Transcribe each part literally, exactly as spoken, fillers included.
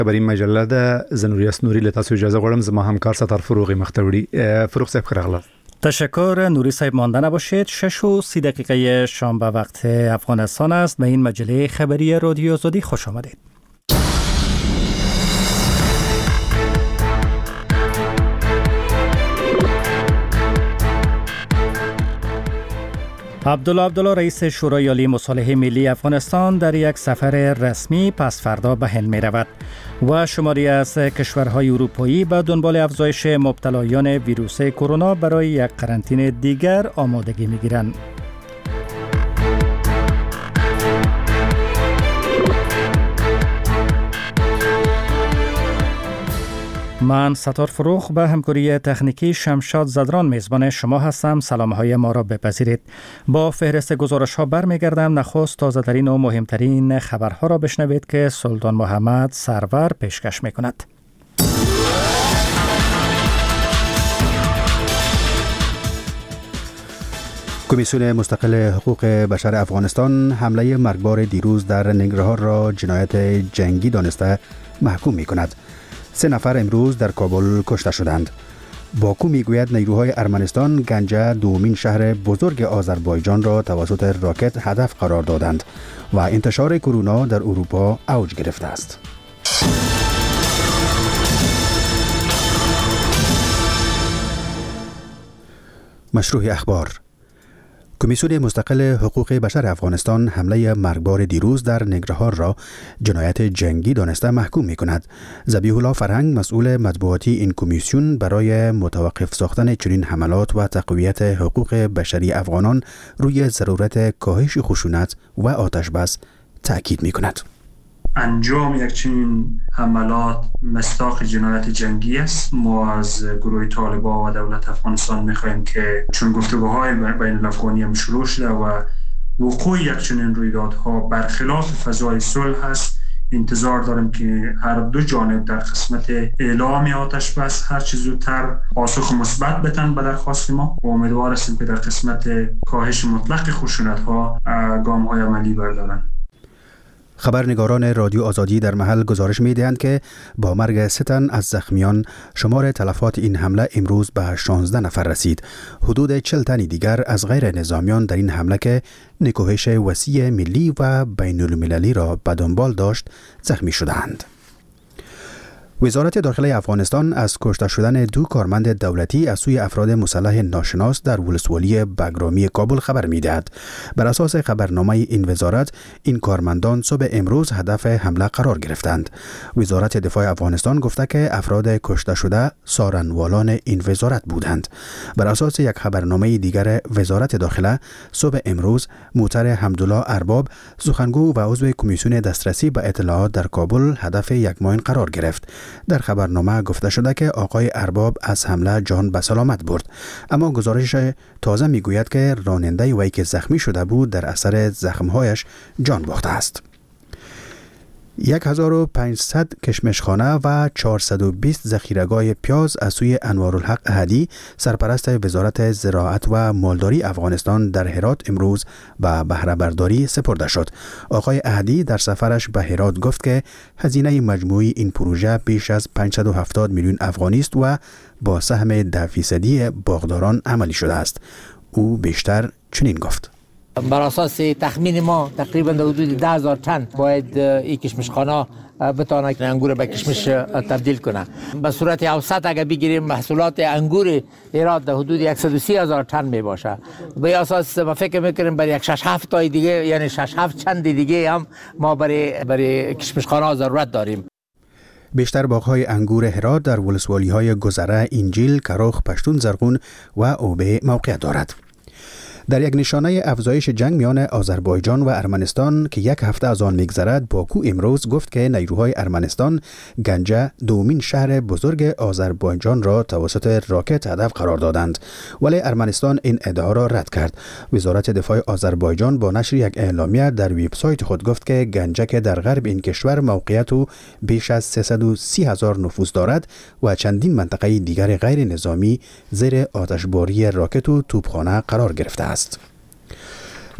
خبری مجله ده زنوری اسنوری لتاسو اجازه غواړم زما همکار ستار فروغی مختوری. فروغ صاحب خیر غلاست. تشکر نوری صاحب، مانده نباشید. شش و سی دقیقه شام به وقت افغانستان است. به این مجله خبری رادیو آزادی خوش آمدید. عبدالله عبدالله رئیس شورای عالی مصالحه ملی افغانستان در یک سفر رسمی پس فردا به هند می رود و شماری از کشورهای اروپایی به دنبال افزایش مبتلایان ویروس کرونا برای یک قرنطینه دیگر آمادگی می گیرند. من ستار فروغ به همکاری تکنیکی شمشاد زدران میزبان شما هستم. سلام های ما را بپذیرید. با فهرست گزارش ها برمیگردم. نخست تازه ترین و مهمترین خبرها را بشنوید که سلطان محمد سرور پیشکش می کند. کمیسیون مستقل حقوق بشر افغانستان حمله مرگبار دیروز در ننگرهار را جنایت جنگی دانسته محکوم می کند. سه نفر امروز در کابل کشته شدند. باکو میگوید نیروهای ارمنستان گنجه دومین شهر بزرگ آذربایجان را توسط راکت هدف قرار دادند و انتشار کرونا در اروپا اوج گرفته است. مشروع اخبار. کمیسیون مستقل حقوق بشر افغانستان حمله مرگبار دیروز در ننگرهار را جنایت جنگی دانسته محکوم می کند. ذبیح الله فرهنگ، مسئول مطبوعاتی این کمیسیون، برای متوقف ساختن چنین حملات و تقویت حقوق بشری افغانان روی ضرورت کاهش خشونت و آتش بس تأکید می کند. انجام یک چنین حملات مصداق جنایت جنگی است. ما از گروه طالبان و دولت افغانستان می‌خواهیم که چون گفتگوهای بین الافغانی هم شروع شده و وقوع یک چنین رویدادها برخلاف فضای صلح است، انتظار داریم که هر دو جانب در قسمت اعلام آتش بس هر چه زودتر پاسخ مثبت بدن به درخواست ما و امیدوار هستیم که در قسمت کاهش مطلق خشونت‌ها گام‌های عملی بردارند. خبرنگاران رادیو آزادی در محل گزارش می دهند که با مرگ سه تن از زخمیان شمار تلفات این حمله امروز به شانزده نفر رسید. حدود چهل تن دیگر از غیر نظامیان در این حمله که نکوهش وسیع ملی و بین المللی را به دنبال داشت زخمی شدند. وزارت داخلی افغانستان از کشته شدن دو کارمند دولتی از سوی افراد مسلح ناشناس در ولسوالی بگرامی کابل خبر می‌دهد. بر اساس خبرنامه این وزارت، این کارمندان صبح امروز هدف حمله قرار گرفتند. وزارت دفاع افغانستان گفته که افراد کشته شده سارنوالان این وزارت بودند. بر اساس یک خبرنامه دیگر وزارت داخله، صبح امروز موتر حمدالله ارباب، سخنگو و عضو کمیسیون دسترسی به اطلاعات در کابل هدف یک ماین قرار گرفت. در خبرنامه گفته شده که آقای ارباب از حمله جان به سلامت برد، اما گزارش تازه میگوید که راننده وی که زخمی شده بود در اثر زخمهایش جان باخته است. هزار و پانصد کشمشخانه و چهارصد و بیست ذخیره‌گاه پیاز از سوی انوارالحق احدی، سرپرست وزارت زراعت و مالداری افغانستان، در هرات امروز به بهره برداری سپرده شد. آقای احدی در سفرش به هرات گفت که هزینه مجموعی این پروژه بیش از پانصد و هفتاد میلیون افغانی است و با سهم ده درصدی باغداران عملی شده است. او بیشتر چنین گفت: بر اساس تخمین ما تقریبا در حدود ده هزار تن باید این کشمشخانه بتونه انگور به کشمش تبدیل کنه. به صورت اوسط اگر بگیریم محصولات انگور ایراد در حدود صد و سی هزار تن می باشه. به اساس ما فکر میکنیم برای یک شش هفت تای دیگه، یعنی شش هفت چند دیگه هم ما برای برای کشمشخانه ضرورت داریم. بیشتر باغ‌های انگور هرات در ولسوالی‌های گذره، انجیل، کروخ، پشتون، زرغون و اوبه موقعیت دارد. در یک نشانه افزایش جنگ میان آذربایجان و ارمنستان که یک هفته از آن میگذرد، باکو امروز گفت که نیروهای ارمنستان گنجه دومین شهر بزرگ آذربایجان را توسط راکت هدف قرار دادند، ولی ارمنستان این ادعا را رد کرد. وزارت دفاع آذربایجان با نشر یک اعلامیه در وبسایت خود گفت که گنجه که در غرب این کشور موقعیت و بیش از سیصد و سی هزار نفوس دارد و چندین منطقه دیگر غیر نظامی زیر آتشباری راکت و توپخانه قرار گرفته است.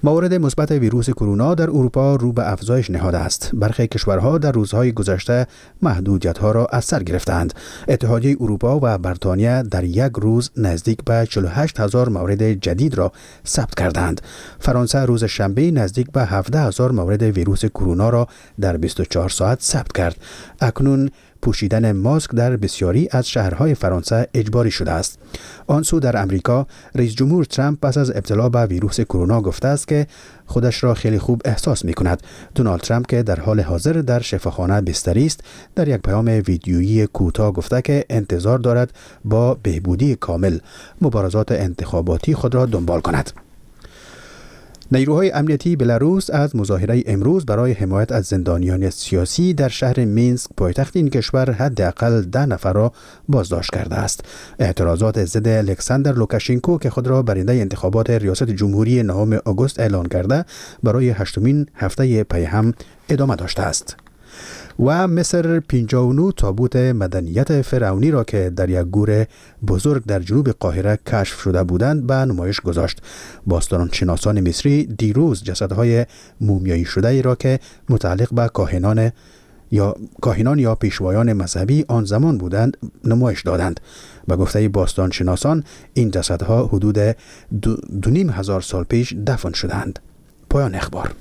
موارد مثبت ویروس کرونا در اروپا رو به افزایش نهاده است. برخی کشورها در روزهای گذشته محدودیت‌ها را از سر گرفتند. اتحادیه اروپا و بریتانیا در یک روز نزدیک به چهل و هشت هزار مورد جدید را ثبت کردند. فرانسه روز شنبه نزدیک به هفده هزار مورد ویروس کرونا را در بیست و چهار ساعت ثبت کرد. اکنون پوشیدن ماسک در بسیاری از شهرهای فرانسه اجباری شده است. آن سو در امریکا رئیس جمهور ترامپ پس از ابتلا به ویروس کرونا گفته است که خودش را خیلی خوب احساس می کند. دونالد ترامپ که در حال حاضر در شفاخانه بستری است، در یک پیام ویدیویی کوتاه گفته که انتظار دارد با بهبودی کامل مبارزات انتخاباتی خود را دنبال کند. نیروهای امنیتی بلاروس از مظاهره امروز برای حمایت از زندانیان سیاسی در شهر مینسک پایتخت این کشور حداقل ده نفر را بازداشت کرده است. اعتراضات ضد الکساندر لوکاشنکو که خود را برنده انتخابات ریاست جمهوری نهم آگوست اعلان کرده برای هشتمین هفته پی هم ادامه داشته است. و مصر پنجاه و نه تابوت مدنیت فرعونی را که در یک گور بزرگ در جنوب قاهره کشف شده بودند به نمایش گذاشت. باستانشناسان مصری دیروز جسدهای مومیایی شده ای را که متعلق به کاهنان یا کاهنان یا پیشوایان مذهبی آن زمان بودند نمایش دادند. به گفته باستانشناسان این جسدها حدود دو, دو نیم هزار سال پیش دفن شدند. پایان اخبار.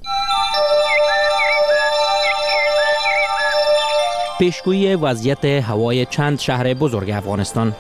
پیشگویی وضعیت هوای چند شهر بزرگ افغانستان.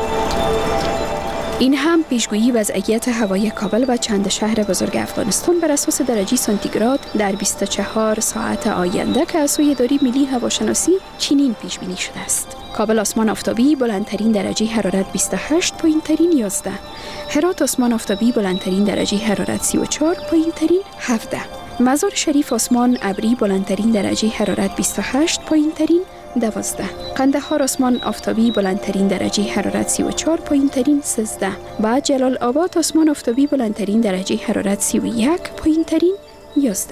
این هم پیشگویی وضعیت هوای کابل و چند شهر بزرگ افغانستان بر اساس درجه سانتیگراد در بیست و چهار ساعت آینده که از سوی اداره ملی هواشناسی چنین پیش بینی شده است. کابل آسمان آفتابی بلندترین درجه حرارت بیست و هشت، پایینترین یازده. هرات آسمان آفتابی بلندترین درجه حرارت سی و چهار، پایینترین هفده. مزار شریف آسمان ابری بلندترین درجه حرارت بیست و هشت، پایینترین دوازده. قندهار آسمان آفتابی بلندترین درجه حرارت سی و چهار، پایینترین سیزده. بعد جلال آباد آسمان آفتابی بلندترین درجه حرارت سی و یک، پایینترین یازده.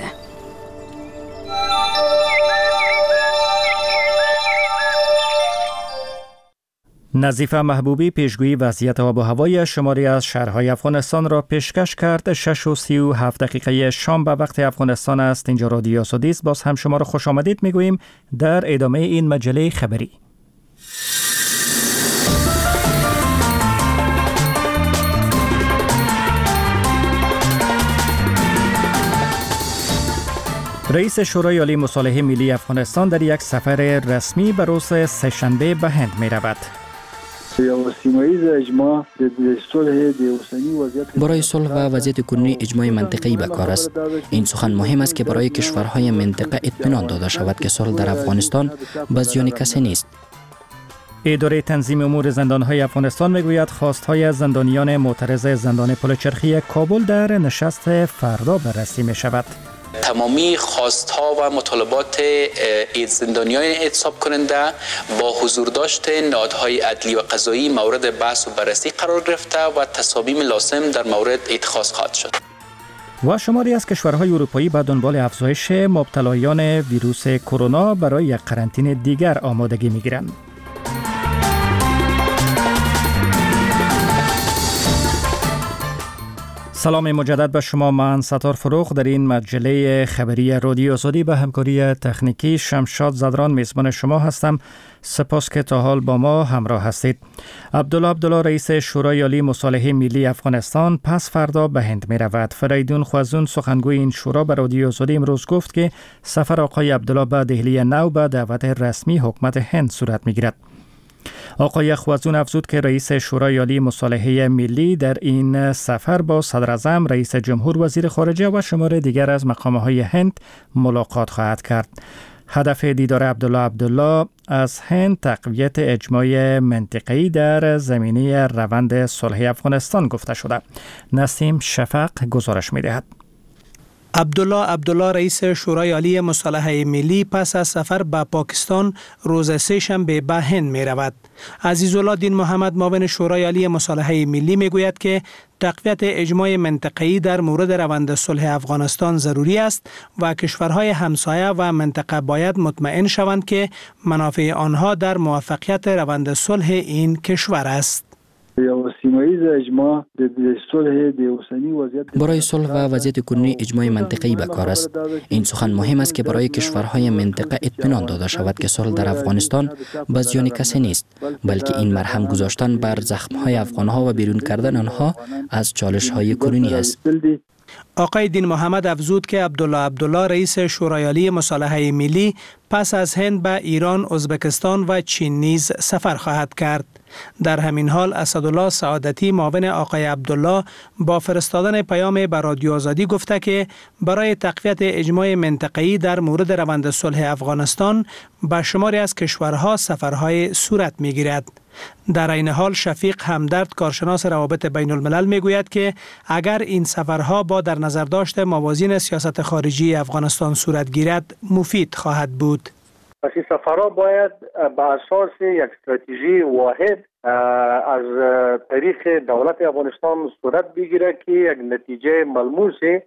نظیفه محبوبی پیشگویی وضعیت آب و هوای شماری از شهرهای افغانستان را پیشکش کرد. شش و سی و هفت دقیقه شام به وقت افغانستان است. اینجا رادیو آزادی است. باز هم شما را خوش آمدید میگوییم در ادامه این مجله خبری. رئیس شورای عالی مصالحه ملی افغانستان در یک سفر رسمی به روز سه‌شنبه به هند می رود. برای صلح و وضعیت کنونی اجماع منطقه‌ای به کار است. این سخن مهم است که برای کشورهای منطقه اطمینان داده شود که صلح در افغانستان به زیان کسی نیست. اداره تنظیم امور زندانهای افغانستان میگوید خواستهای از زندانیان معترض زندان پل چرخی کابل در نشست فردا بررسی می شود. تمامی خواستها و مطالبات زندانیان اعتصاب کننده با حضور داشت نهادهای عدلی و قضایی مورد بحث و بررسی قرار گرفته و تصامیم لازم در مورد اتخاذ خواهد شد. و شماری از کشورهای اروپایی به دنبال افزایش مبتلایان ویروس کرونا برای یک قرنطینه دیگر آمادگی می‌گیرند. سلام مجدد به شما. من ستار فروخ در این مجله خبری رادیو آزادی به همکاری تکنیکی شمشاد زدران میزبان شما هستم. سپاس که تا حال با ما همراه هستید. عبدالله عبدالله رئیس شورای عالی مصالحه ملی افغانستان پس فردا به هند می رود. فریدون خوازون سخنگوی این شورا به رادیو آزادی امروز گفت که سفر آقای عبدالله به دهلی نو به دعوت رسمی حکومت هند صورت می گیرد. آقای خوازون افزود که رئیس شورای عالی مصالحه ملی در این سفر با صدر اعظم، رئیس جمهور، وزیر خارجه و شمار دیگر از مقام‌های هند ملاقات خواهد کرد. هدف دیدار عبدالله عبدالله از هند تقویت اجماع منطقه‌ای در زمینه روند صلح افغانستان گفته شده. نسیم شفق گزارش می‌دهد. عبدالله عبدالله رئیس شورای عالی مصالحه ملی پس از سفر به پاکستان روز سه‌شنبه به هند می رود. عزیزالله دین محمد معاون شورای عالی مصالحه ملی می گوید که تقویت اجماع منطقه‌ای در مورد روند صلح افغانستان ضروری است و کشورهای همسایه و منطقه باید مطمئن شوند که منافع آنها در موفقیت روند صلح این کشور است. برای صلح و وضعیت کنونی اجماع منطقه‌ای به کار است. این سخن مهم است که برای کشورهای منطقه اطمینان داده شود که صلح در افغانستان به زیان کسی نیست، بلکه این مرهم گذاشتن بر زخم‌های افغان‌ها و بیرون کردن آنها از چالش‌های کنونی است. آقای دین محمد افزود که عبدالله عبدالله رئیس شورای عالی مصالحه ملی پس از هند به ایران، ازبکستان و چین نیز سفر خواهد کرد. در همین حال اسدالله سعادتی معاون آقای عبدالله با فرستادن پیام به رادیو آزادی گفته که برای تقویت اجماع منطقه‌ای در مورد روند صلح افغانستان به شماری از کشورها سفرهای صورت می‌گیرد. در این حال شفیق همدرد کارشناس روابط بین الملل میگوید که اگر این سفرها با در نظر داشت موازین سیاست خارجی افغانستان صورت گیرد مفید خواهد بود. پس این سفرها باید به اساس یک استراتژی واحد از طریق دولت افغانستان صورت بگیره که یک نتیجه ملموسی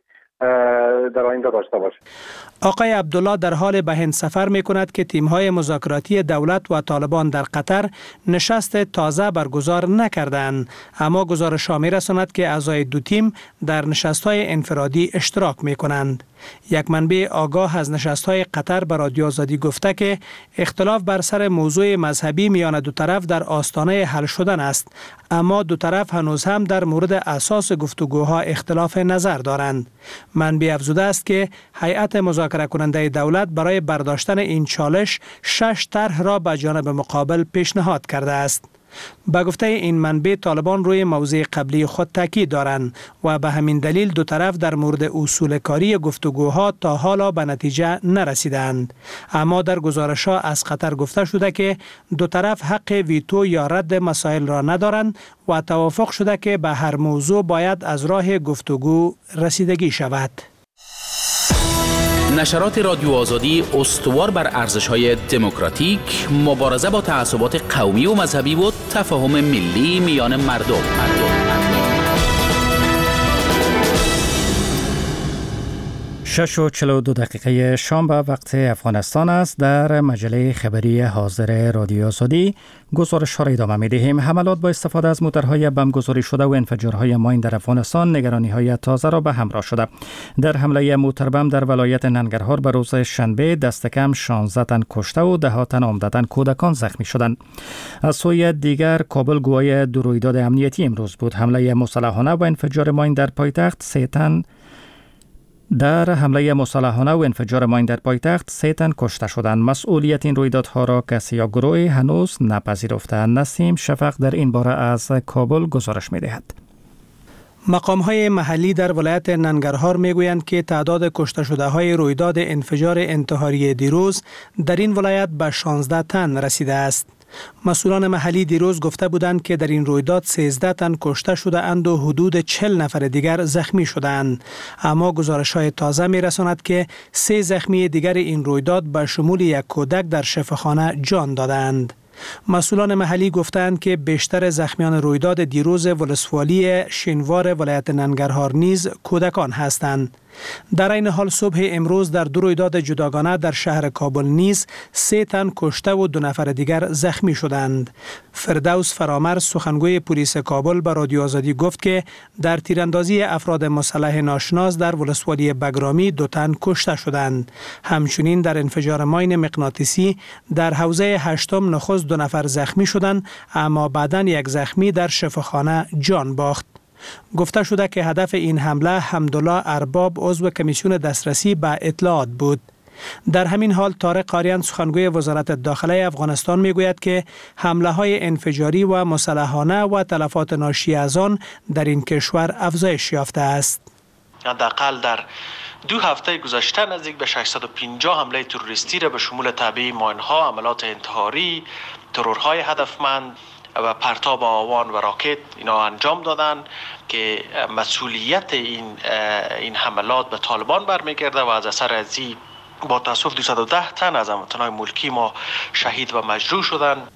در آینده داشته باشه. آقای عبدالله در حال به هند سفر می کند که تیم‌های مذاکراتی دولت و طالبان در قطر نشست تازه برگزار نکردند، اما گزارش‌ها می رساند که اعضای دو تیم در نشست‌های انفرادی اشتراک می کنند. یک منبع آگاه از نشست‌های قطر به رادیو آزادی گفته که اختلاف بر سر موضوع مذهبی میان دو طرف در آستانه حل شدن است، اما دو طرف هنوز هم در مورد اساس گفتگوها اختلاف نظر دارند. منبع افزوده است که هیئت مذاکره کننده دولت برای برداشتن این چالش شش طرح را به جانب مقابل پیشنهاد کرده است. به گفته این منبع طالبان روی موضع قبلی خود تاکید دارند و به همین دلیل دو طرف در مورد اصول کاری گفتگوها تا حالا به نتیجه نرسیدند. اما در گزارش‌ها از قطر گفته شده که دو طرف حق ویتو یا رد مسائل را ندارند و توافق شده که به هر موضوع باید از راه گفتگو رسیدگی شود. نشرات رادیو آزادی استوار بر ارزش‌های دموکراتیک، مبارزه با تعصبات قومی و مذهبی و تفاهم ملی میان مردم. شش و چهل و دو دقیقه شام به وقت افغانستان است. در مجله خبری حاضر رادیو آزادی گزارش را ادامه می‌دهیم. حملات با استفاده از موترهای بمبگذاری شده و انفجارهای ماین در افغانستان نگرانی‌های تازه را به همراه شده. در حمله موتر بم در ولایت ننگرهار به روز شنبه دست کم شانزده تن کشته و ده تن عمدتاً کودکان زخمی شدند. از سوی دیگر کابل گواه دو رویداد امنیتی امروز بود. حمله مسلحانه و انفجار ماین در پایتخت سه تن در حمله مسلحانه و انفجار ماین در پایتخت سه تن کشته شدند. مسئولیت این رویدادها را کسی یا گروهی هنوز نپذیرفتند. نسیم شفق در این باره از کابل گزارش می‌دهد. مقام‌های محلی در ولایت ننگرهار می‌گویند که تعداد کشته شده‌های رویداد انفجار انتحاری دیروز در این ولایت به شانزده تن رسیده است. مسئولان محلی دیروز گفته بودند که در این رویداد سیزده تن کشته شده اند و حدود چهل نفر دیگر زخمی شدند. اما گزارش‌های تازه می‌رساند که سه زخمی دیگر این رویداد به شمول یک کودک در شفاخانه جان دادند. مسئولان محلی گفتند که بیشتر زخمیان رویداد دیروز ولسوالی شینوار ولایت ننگرهار نیز کودکان هستند. در این حال صبح امروز در دو رویداد جداگانه در شهر کابل نیز سه تن کشته و دو نفر دیگر زخمی شدند. فردوس فرامر سخنگوی پلیس کابل به رادیو آزادی گفت که در تیراندازی افراد مسلح ناشناس در ولسوالی بگرامی دو تن کشته شدند. همچنین در انفجار ماین مغناطیسی در حوزه هشتم نخست دو نفر زخمی شدند، اما بعداً یک زخمی در شفاخانه جان باخت. گفته شده که هدف این حمله حمدالله ارباب عضو کمیسیون دسترسی به اطلاعات بود. در همین حال طارق آریان سخنگوی وزارت داخله افغانستان میگوید که حمله های انفجاری و مسلحانه و تلفات ناشی از آن در این کشور افزایش یافته است. حداقل در دو هفته گذشته نزدیک به ششصد و پنجاه حمله تروریستی را به شمول تعبیه ماین‌ها، عملات انتحاری، ترورهای هدفمند و پرتاب آوان و راکت اینا انجام دادن که مسئولیت این این حملات به طالبان برمیگرده و از اثر ازی با تاسف دویست و ده تن از هموطنان ملکی ما شهید و مجروح شدند.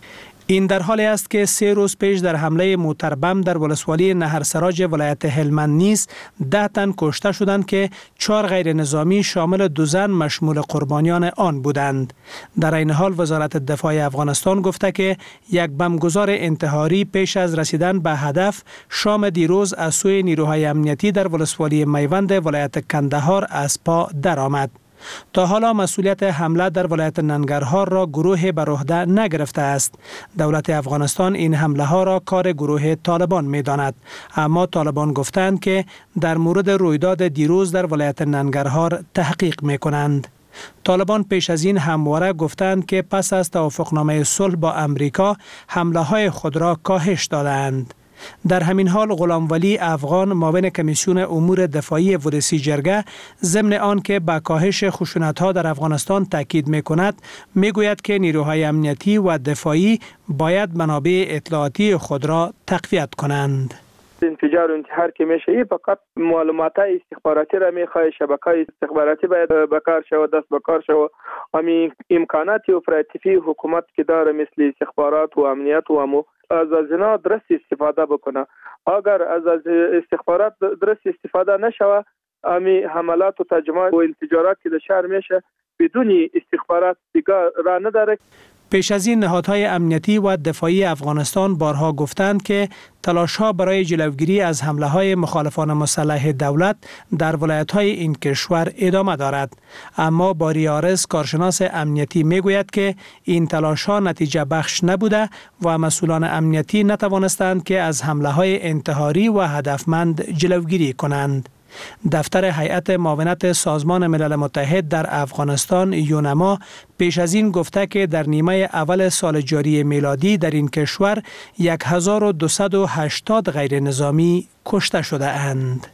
این در حالی است که سه روز پیش در حمله موتربم در ولسوالی نهرسراج ولایت هلمند نیز ده تن کشته شدند که چهار غیر نظامی شامل دو زن مشمول قربانیان آن بودند. در این حال وزارت دفاع افغانستان گفته که یک بمبگذار انتحاری پیش از رسیدن به هدف شام دیروز از سوی نیروهای امنیتی در ولسوالی میوند ولایت کندهار از پا درآمد. تا حالا مسئولیت حمله در ولایت ننگرهار را گروه بر عهده نگرفته است. دولت افغانستان این حمله ها را کار گروه طالبان می داند، اما طالبان گفتند که در مورد رویداد دیروز در ولایت ننگرهار تحقیق می کنند. طالبان پیش از این همواره گفتند که پس از توافقنامه صلح با امریکا حمله های خود را کاهش دادند. در همین حال غلام ولی افغان معاون کمیسیون امور دفاعی ودسی جرگه ضمن آن که به کاهش خشونت‌ها در افغانستان تاکید می‌کند می‌گوید که نیروهای امنیتی و دفاعی باید منابع اطلاعاتی خود را تقویت کنند. انفجار و انتحار که میشه فقط معلومات استخباراتی را میخواه، شبکه‌های استخباراتی باید بکار شود، دست بکار شود. همین امکانات اپراتیوی حکومت که داره مثل استخبارات و امنیت و امو از از اینا درست استفاده بکنه. اگر از از استخبارات درست استفاده نشوه، امی حملات و تجمعات و انفجارات که در شهر میشه بدون استخبارات دیگه راه نداره. پیش از این نهادهای امنیتی و دفاعی افغانستان بارها گفتند که تلاش‌ها برای جلوگیری از حمله‌های مخالفان مسلح دولت در ولایت‌های این کشور ادامه دارد، اما باری عارض کارشناس امنیتی می‌گوید که این تلاش‌ها نتیجه بخش نبوده و مسئولان امنیتی نتوانستند که از حمله‌های انتحاری و هدفمند جلوگیری کنند. دفتر هیئت معاونت سازمان ملل متحد در افغانستان یونما پیش از این گفته که در نیمه اول سال جاری میلادی در این کشور هزار و دویست و هشتاد غیر نظامی کشته شده اند.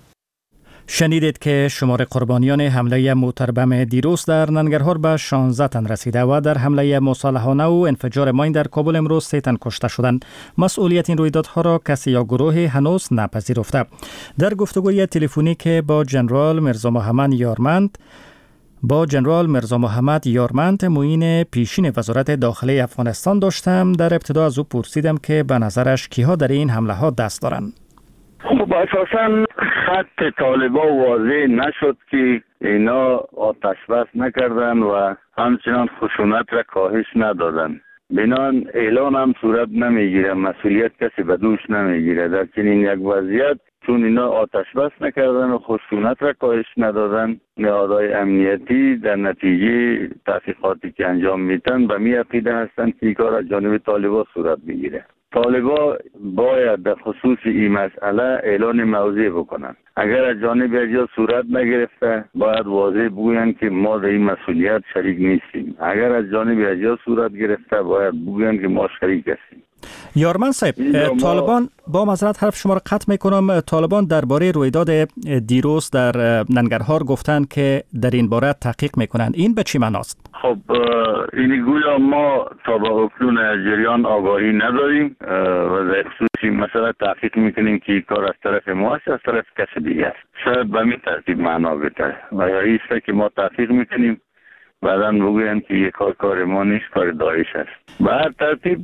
شنیدید که شمار قربانیان حمله موتربم دیروز در ننگرهار به شانزده تن رسیده و در حمله مصالحانه و انفجار ماین در کابل امروز سه تن کشته شدند. مسئولیت این رویدادها را کسی یا گروهی هنوز نپذیرفته. در گفتگوی تلفنی که با جنرال میرزا محمد یارمند با جنرال میرزا محمد یارمند معین پیشین وزارت داخلی افغانستان داشتم، در ابتدا از او پرسیدم که به نظرش کیها در این حمله ها دست دارند. خب اساساً خط طالبا واضح نشد که اینا آتش بس نکردن و همچنان خشونت را کاهش ندادن. بنان اعلان هم صورت نمیگیره، مسئولیت کسی به دوش نمیگیره. در چنین یک وضعیت چون اینا آتش بس نکردن و خشونت را کاهش ندادن، نهادهای امنیتی در نتیجه تحقیقاتی که انجام میدن به می عقیده هستند که این کار از جانب طالبا صورت میگیره. طالبا باید در خصوص این مسئله اعلان موضع بکنن. اگر از جانب اجیا صورت نگرفته باید واضح بگوین که ما در این مسئولیت شریک نیستیم. اگر از جانب اجیا صورت گرفته باید بگوین که ما شریک هستیم. یارمن صاحب، طالبان با معذرت حرف شما را قطع میکنم، طالبان درباره رویداد دیروز در ننگرهار گفتند که در این باره تحقیق میکنند. این به چی معناست؟ خب این گویا ما تا به اکنون از جریان آگاهی نداریم و در خصوصی مسئله تحقیق میکنیم که کار از طرف ما است از طرف کسی دیگه است. شاید به می ترتیب معنا بده و ایسته که ما تحقیق میکنیم بعداً بگویم که یک کار کار ما نیست، کار داعش است. به هر ترتیب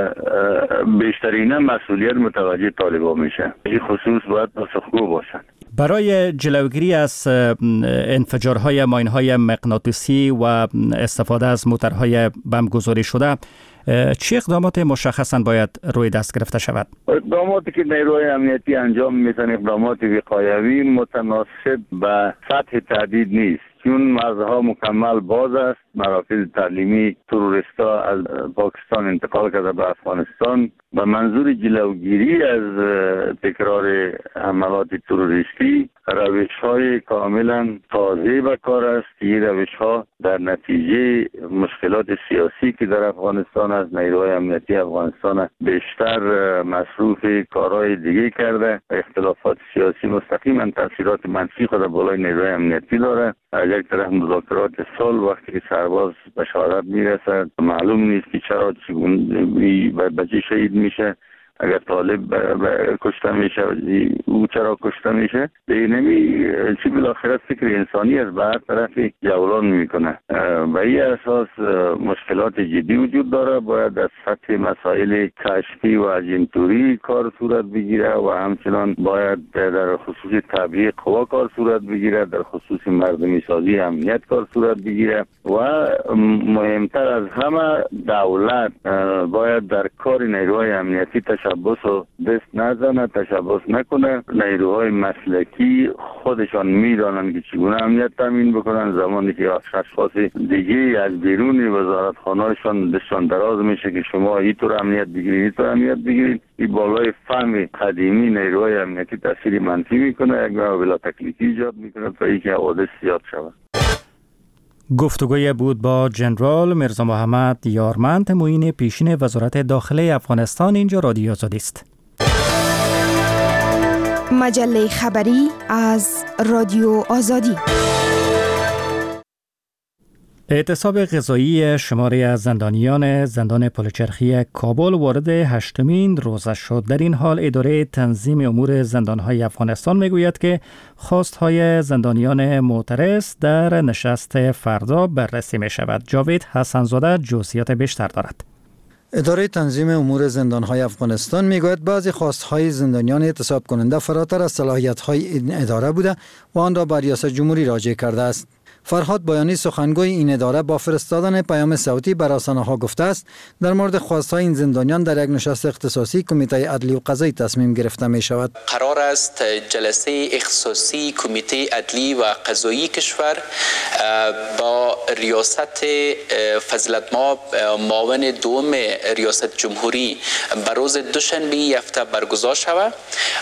بیشترین مسئولیت متوجه طالبان میشه. این خصوص باید پاسخگو باشند. برای جلوگیری از انفجارهای ماین‌های مغناطیسی و استفاده از موترهای بمبگذاری شده چه اقدامات مشخصاً باید روی دست گرفته شود؟ اقداماتی که نیروهای امنیتی انجام میدن اقدامات وقایوی متناسب با سطح تهدید نیست، چون مرزها مکمل باز است. مراکز تعلیمی تروریستا از پاکستان انتقال کرده به افغانستان به منظور جلوگیری از تکرار حملات تروریستی روش‌های کاملا تازه به کار است. این روش‌ها در نتیجه مشکلات سیاسی که در افغانستان از نیروهای امنیتی افغانستان بیشتر مصروف کارهای دیگه کرده. اختلافات سیاسی مستقیما تاثیرات منفی خود بالای نیروهای امنیتی داره. از یک طرف مذاکرات صلح وقتی که سرباز به شهادت میرسد معلوم نیست که چرا چگونه به چه شهید میشه. اگر طالب کشته میشه او چرا کشته میشه دیگه نمی چی بالاخره فکر انسانی از بعد طرفی جولان میکنه. و این اساس مشکلات جدی وجود داره. باید از سطح مسائل کشفی و اجنتوری کار صورت بگیره و همچنان باید در خصوص تبلیغ قوا کار صورت بگیره، در خصوص مردمی سازی امنیت کار صورت بگیره و مهمتر از همه دولت باید در کار نیروهای امنیتی تشبث و دست نزنه، تشبث نکنه. نیروهای مسلکی خودشان میدانند که چگونه امنیت تامین بکنن. زمانی که اشخاص دیگه از بیرون وزارتخانه‌شان دستشان دراز میشه که شما اینطور امنیت بگیرید اینطور امنیت بگیرید، این بالای فهم قدیمی نیروهای امنیتی تاثیر منفی میکنه، یک نوع بلا تکلیفی ایجاد میکنه تا اینکه حوادث زیاد شود. گفتگوی بود با جنرال میرزا محمد یارمند، معین پیشین وزارت داخله افغانستان. اینجا رادیو آزادی است. مجله خبری از رادیو آزادی. اعتصاب غذایی شماری از زندانیان زندان پلچرخی کابل وارد هشتمین روزه شد. در این حال اداره تنظیم امور زندانهای افغانستان میگوید که خواستهای زندانیان معترض در نشست فردا بررسی می شود. جاوید حسن‌زاده جزئیات بیشتر دارد. اداره تنظیم امور زندانهای افغانستان میگوید بعضی خواستهای زندانیان اعتصاب کننده فراتر از صلاحیت‌های این اداره بوده و آن را به ریاست جمهوری راجع کرده است. فرهاد بایانی سخنگوی این اداره با فرستادن پیام صوتی به رسانه‌ها گفته است در مورد خواست‌های این زندانیان در یک نشست اختصاصی کمیته عدلی و قضایی تصمیم گرفته می شود. قرار است جلسه اختصاصی کمیته عدلی و قضایی کشور با ریاست فضیلت مآب معاون دوم ریاست جمهوری بر روز دوشنبه هفته برگزار شود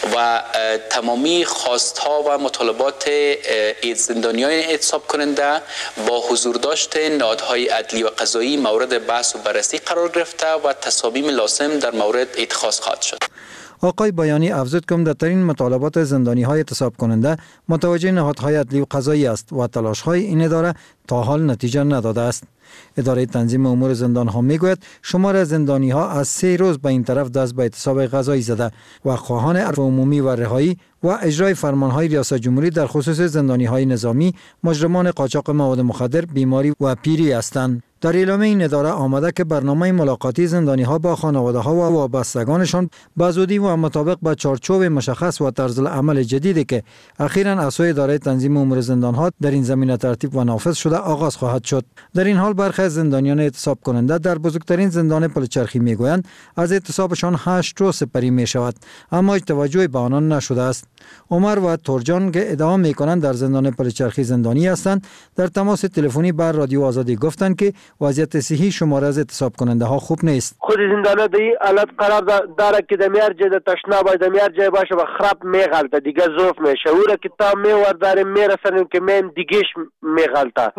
و تمامی خواست‌ها و مطالبات زندانیان اعتصاب کننده با حضور داشت نهادهای عدلی و قضایی مورد بحث و بررسی قرار گرفته و تصامیم لازم در مورد اتخاذ خواهد شد. آقای بایانی افزود که عمده‌ترین مطالبات زندانی‌های اعتصاب کننده متوجه نهادهای عدلی و قضایی است و تلاش‌های این اداره تا حال نتیجه نداده است. اداره تنظیم امور زندان‌ها میگوید شمار از زندانی‌ها از سه روز به این طرف دست به اعتصاب قضایی زده و خواهان عفو عمومی و رهایی و اجرای فرمان‌های ریاست جمهوری در خصوص زندانی‌های نظامی، مجرمان قاچاق مواد مخدر، بیماری و پیری هستند. در اعلامیه این اداره آمده که برنامه ملاقاتی زندانی‌ها با خانواده‌ها و وابستگانشان به زودی و مطابق با چارچوب مشخص و طرز عمل جدیدی که اخیراً از سوی اداره تنظیم امور زندان‌ها در این زمینه ترتیب و نافذ شده آغاز خواهد شد. در این حال برخی از زندانیان اعتصاب کننده در بزرگترین زندان پلچرخی میگویند از اعتصابشان هشت روز سپری می شود، اما هیچ توجهی به آنان نشده است. عمر و تورجان که ادعا میکنند در زندان پلچرخی زندانی هستند در تماس تلفنی بر رادیو آزادی گفتند که وضعیت صحی شمار از اعتصاب کننده ها خوب نیست. خود زندان در این حالت قرار داره که در میار جای تشنا باید در میار جای باشه و خراب میغلطه دیگه ظروف میشه او را که تا میورداریم میرسنیم که من دیگهش میغلطه.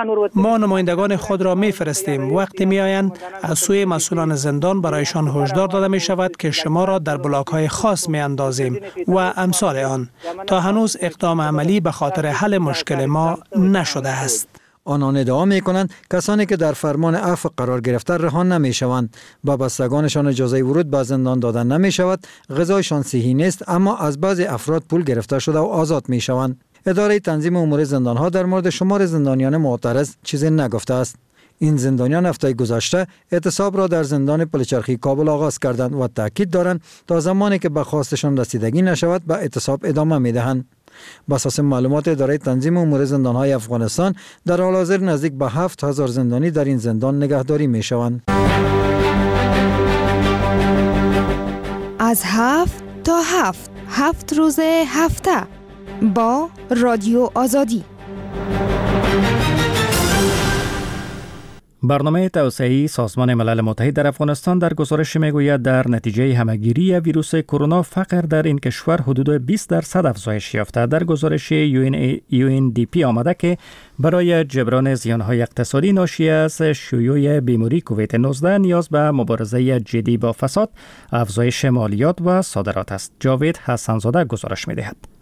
ما نمایندگان خود را میفرستیم، وقتی میآیند از سوی مسئولان زندان برایشان هشدار داده می شود که شما را در بلاک های خاص می اندازیم و امثال آن. تا هنوز اقدام عملی به خاطر حل مشکل ما نشده است. آنان ادعا می کنند کسانی که در فرمان عفو قرار گرفته رها نمی شوند، با بستگانشان اجازه ورود به زندان دادن نمی شود، غذایشان صحی نیست، اما از بعضی افراد پول گرفته شده و آزاد می شوند. اداره تنظیم امور زندان ها در مورد شمار زندانیان معترض چیزی نگفته است. این زندانیان هفته گذشته اعتصاب را در زندان پلچرخی کابل آغاز کردند و تاکید دارند تا زمانی که به خواستشان رسیدگی نشود به اعتصاب ادامه می دهند. بر اساس معلومات اداره تنظیم امور زندانهای افغانستان در حال حاضر نزدیک به هفت هزار زندانی در این زندان نگهداری می شوند. از هفت تا هفت هفت روز هفته با رادیو آزادی. برنامه توسعه‌ای سازمان ملل متحد در افغانستان در گزارش میگوید در نتیجه همهگیری ویروس کرونا فقر در این کشور حدود بیست درصد افزایش یافته. در گزارش یو ان دی پی آمده که برای جبران زیانهای اقتصادی ناشی از شیوع بیماری کووید نوزده نیاز به مبارزه جدی با فساد، افزایش مالیات و صادرات است. جاوید حسن‌زاده گزارش می‌دهد.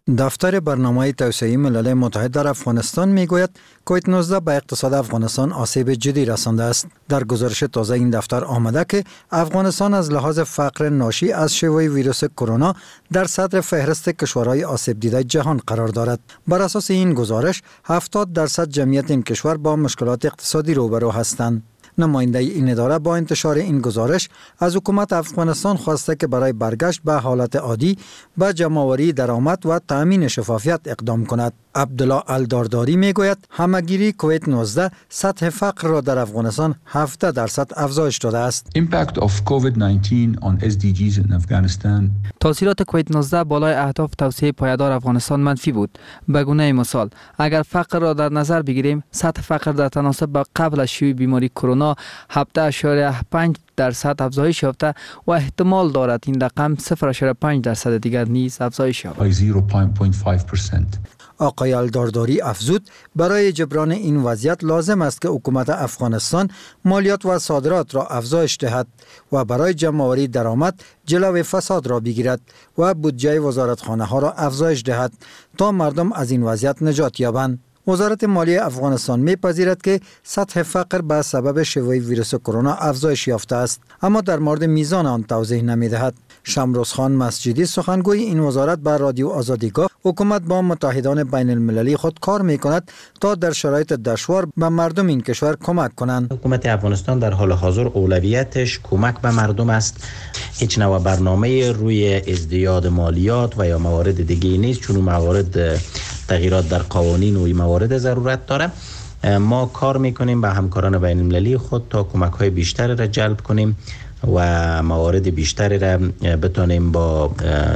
دفتر برنامه توسعه ملل متحد در افغانستان میگوید کووید نوزده به اقتصاد افغانستان آسیب جدی رسانده است. در گزارش تازه این دفتر آمده که افغانستان از لحاظ فقر ناشی از شیوع ویروس کرونا در صدر فهرست کشورهای آسیب دیده جهان قرار دارد. بر اساس این گزارش هفتاد درصد جمعیت این کشور با مشکلات اقتصادی روبرو هستند. نماینده این اداره با انتشار این گزارش از حکومت افغانستان خواسته که برای برگشت به حالت عادی به جمع‌آوری درآمد و تأمین شفافیت اقدام کند. عبدالله الدارداری میگوید همگیری کووید نوزده سطح فقر را در افغانستان هفده درصد افزایش داده است. Impact of کووید نوزده on اس دی جیز in Afghanistan. تاثیرات کووید نوزده بالای اهداف توسعه پایدار افغانستان منفی بود. به گونه مثال اگر فقر را در نظر بگیریم سطح فقر در تناسب با قبل از شیوع بیماری کرونا هفده اشاریه پنج درصد افزایش یافته و احتمال دارد این رقم صفر اشاریه پنج درصد دیگر نیز افزایش یابد. صفر ممیز پنج درصد. آقای الدارداری افزود برای جبران این وضعیت لازم است که حکومت افغانستان مالیات و صادرات را افزایش دهد و برای جمع‌آوری درآمد جلوی فساد را بگیرد و بودجه وزارتخانه ها را افزایش دهد تا مردم از این وضعیت نجات یابند. وزارت مالیه افغانستان می‌پذیرد که سطح فقر به سبب شیوع ویروس کرونا افزایش یافته است، اما در مورد میزان آن توضیح نمی‌دهد. شمروز خان مسجدی سخنگوی این وزارت به رادیو آزادی گفت حکومت با متحدان بین المللی خود کار می‌کند تا در شرایط دشوار به مردم این کشور کمک کنند. حکومت افغانستان در حال حاضر اولویتش کمک به مردم است. هیچ نوع برنامه روی ازدیاد مالیات و یا موارد دیگه نیست، چون موارد تغییرات در قوانین و موارد ضرورت داره. ما کار میکنیم با همکاران بین المللی خود تا کمک های بیشتر را جلب کنیم و موارد بیشتری را بتونیم با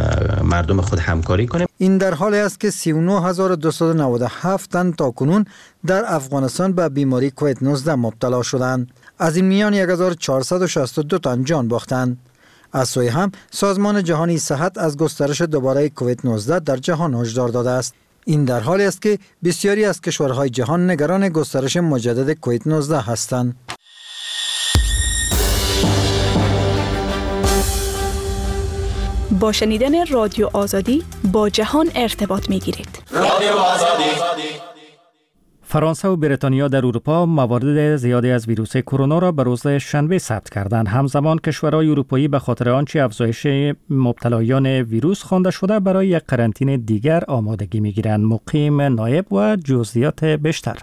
مردم خود همکاری کنیم. این در حالی است که سی و نه هزار و دویست و نود و هفت تن تاکنون در افغانستان به بیماری کووید نوزده مبتلا شدند. از این میان یک هزار و چهارصد و شصت و دو تن جان باختند. از سوی هم سازمان جهانی صحت از گسترش دوباره کووید نوزده در جهان هشدار داده است. این در حالی است که بسیاری از کشورهای جهان نگران گسترش مجدد کووید نوزده هستند. با شنیدن رادیو آزادی با جهان ارتباط می‌گیرید. رادیو آزادی. فرانسه و بریتانیا در اروپا موارد زیادی از ویروس کرونا را به روز شنبه ثبت کردند. همزمان کشورهای اروپایی به خاطر آنچه افزایش مبتلایان ویروس خوانده شده برای یک قرنطینه دیگر آمادگی می‌گیرند. مقیم نایب و جزئیات بیشتر.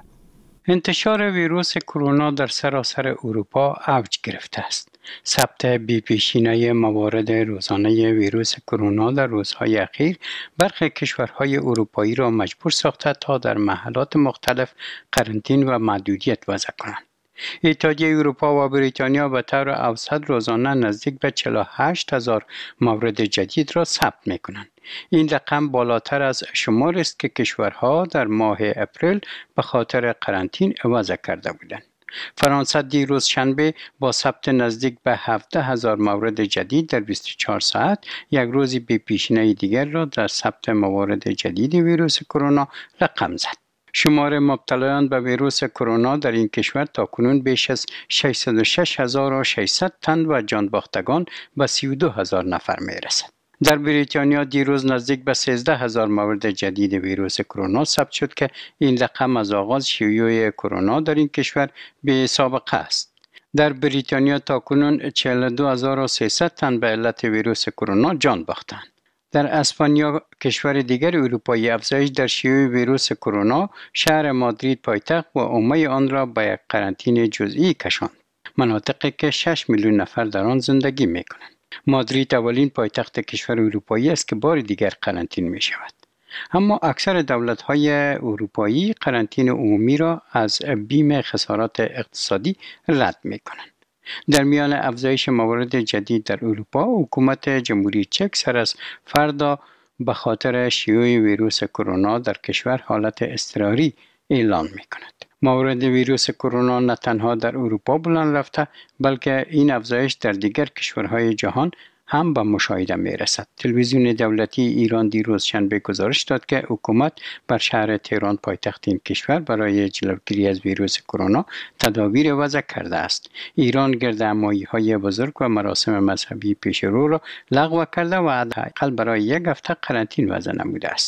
انتشار ویروس کرونا در سراسر اروپا اوج گرفته است. ثبت بی‌پیشینه موارد روزانه ویروس کرونا در روزهای اخیر برخی کشورهای اروپایی را مجبور ساخته تا در محلات مختلف قرنطینه و محدودیت وضع کنند. اتحادیه اروپا و بریتانیا به طور اوسط روزانه نزدیک به چهل و هشت هزار مورد جدید را ثبت می‌کنند. این رقم بالاتر از شماری است که کشورها در ماه اپریل به خاطر قرنطینه وضع کرده بودند. فرانسه دیروز شنبه با ثبت نزدیک به هفده هزار مورد جدید در بیست و چهار ساعت یک روز بی پیشینه دیگر را در ثبت موارد جدید ویروس کرونا رقم زد. شمار مبتلایان به ویروس کرونا در این کشور تاکنون بیش از ششصد و شش هزار و ششصد تن و جان باختگان به سی و دو هزار نفر می رسد. در بریتانیا دیروز نزدیک به سیزده هزار مورد جدید ویروس کرونا ثبت شد که این رقم از آغاز شیوع کرونا در این کشور بی سابقه است. در بریتانیا تاکنون چهل و دو هزار و سیصد تن به علت ویروس کرونا جان باختند. در اسپانیا کشور دیگر اروپایی افزایش در شیوع ویروس کرونا شهر مادرید پایتخت و عمه آن را به یک قرنطینه جزئی کشاند. مناطقی که شش میلیون نفر در آن زندگی می‌کنند. مادرید اولین پایتخت کشور اروپایی است که بار دیگر قرنطینه می شود. اما اکثر دولت‌های اروپایی قرنطینه عمومی را از بیم خسارات اقتصادی رد می کنند. در میان افزایش موارد جدید در اروپا، حکومت جمهوری چک سر از فردا به خاطر شیوع ویروس کرونا در کشور حالت اضطراری اعلان می کند. موارد ویروس کرونا نه تنها در اروپا بلند رفته، بلکه این افزایش در دیگر کشورهای جهان هم به مشاهده می رسد. تلویزیون دولتی ایران دیروز شنبه گزارش داد که حکومت بر شهر تهران پایتخت این کشور برای جلوگیری از ویروس کرونا تدابیر وضع کرده است. ایران گردهمایی‌های بزرگ و مراسم مذهبی پیش رو را لغو کرده و حداقل برای یک هفته قرنطینه وضع نموده است.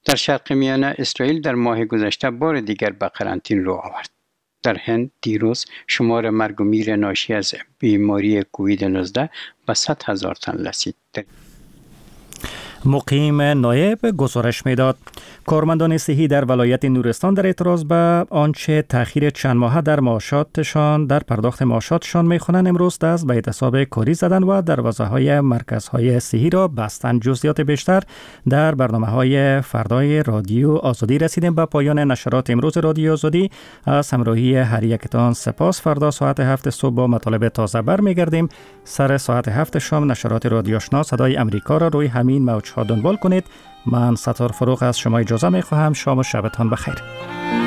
در شرق میانه اسرائیل در ماه گذشته بار دیگر به قرنطینه رو آورد. در هند دیروز شمار مرگ و میر ناشی از بیماری کووید نوزده به صد هزار تن رسید. مقیم نایب گزارش میداد. کارمندان صحی در ولایت نورستان در اعتراض به آنچه تأخیر چند ماهه در معاشاتشان در پرداخت معاشاتشان میخوانند امروز دست به اعتصاب کاری زدند و دروازه‌های مرکزهای صحی را بستند. جزئیات بیشتر در برنامه‌های فردای رادیو آزادی. رسیدیم به پایان نشرات امروز رادیو آزادی. از همراهی هر یکتان سپاس. فردا ساعت هفت صبح با مطالب تازه برمیگردیم. سر ساعت هفت شام نشرات رادیو آشنا صدای امریکا را روی همین موج‌ها دنبال کنید. من ستار فروغ از شما اجازه می خواهم. شام و شبتان بخیر.